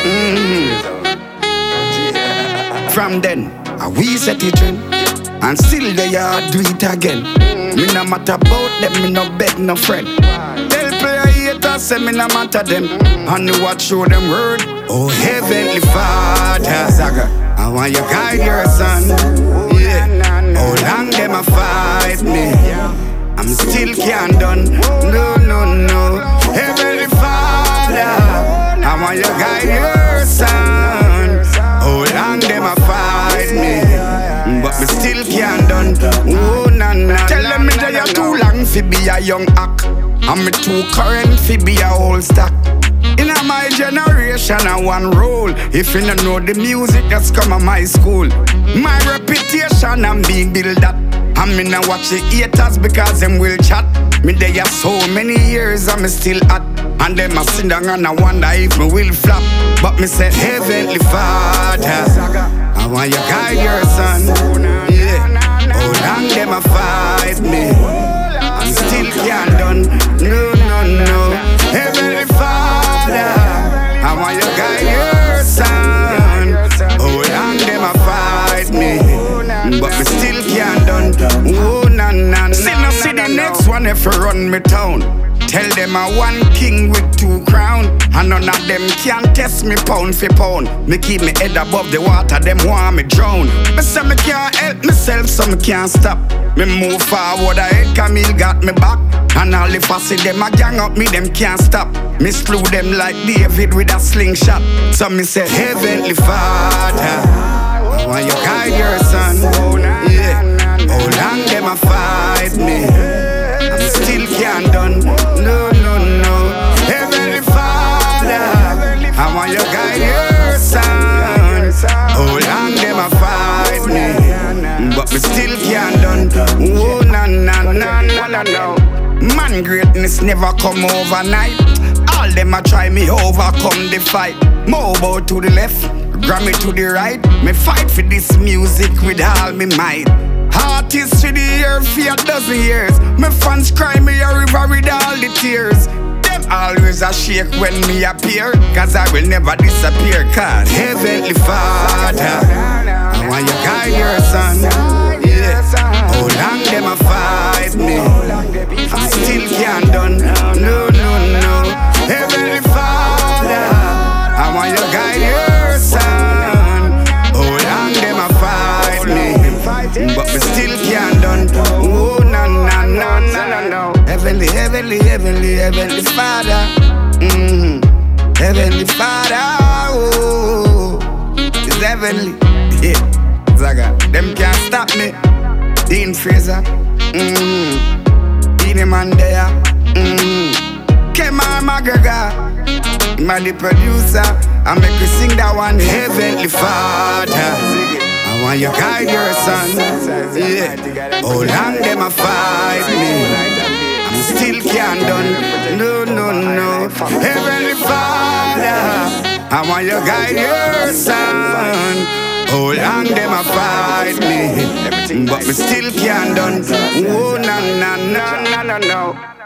From then, we set it trend, and still they are do it again. Me no matter about them, me no beg no friend. Tell player haters say me no matter them, and the watch show them word. Oh heavenly Father, I want you guide your son. Yeah, how long them a fight me? I'm still can't done. No. Heavenly Father, I want you guide your son. How long them a fight me? But me still can't done. Oh nah. Tell them me that you're too long fi be a young act, and me too current fi be a old stock. In my generation, I one role. If you don't know the music that's come on my school, my reputation I'm being built up. And me now watch the haters because them will chat. Me there so many years and me still hot. And them a sit down and I wonder if me will flop. But me say heavenly Father, I want you guide your son. Yeah, how long them a fight me? I'm still can't done. No. Heavenly Father, I want you guide your son. How long them a fight me? But me still can't done. Oh nah. See the next one if you run me town. Tell them I one king with 2 crowns, and none of them can test me pound for pound. Me keep me head above the water, them want me drown. Me say me can't help myself, so me can't stop. Me move forward ahead, Camille got me back. And all the fussy them a gang up me, them can't stop. Me slew them like David with a slingshot. So me say heavenly Father, I want you guide your son. Yeah, how long them a fight me? I'm still can't done. No. Heavenly Father, I want you guide your son. How long them a fight me? But me still can't done. Oh nah. Man, greatness never come overnight. All them a try me overcome the fight. Mobile to the left, Grammy to the right. Me fight for this music with all me might. Artists for the earth for a dozen years. My fans cry me a river with all the tears. Them always a shake when me appear, cause I will never disappear. Cause heavenly Father, I want you guide your son. Yeah, how long them a fight me? I'm still can't done. No. Heavenly Father, I want you guide your son. How long them a fight me? But me still can't done. Oh no. Heavenly Father. Heavenly Father. Oh, it's heavenly. Yeah, Zaga. Them can't stop me. Dean Fraser. Beenie Man there. Kemar McGregor. Man the producer. I make you sing that one. Heavenly Father, I want you guide your son. Yeah, how long them a fight me? I'm still can't done. No. Heavenly Father, I want you guide your son. How long them a fight me? But me still can't done. Oh no.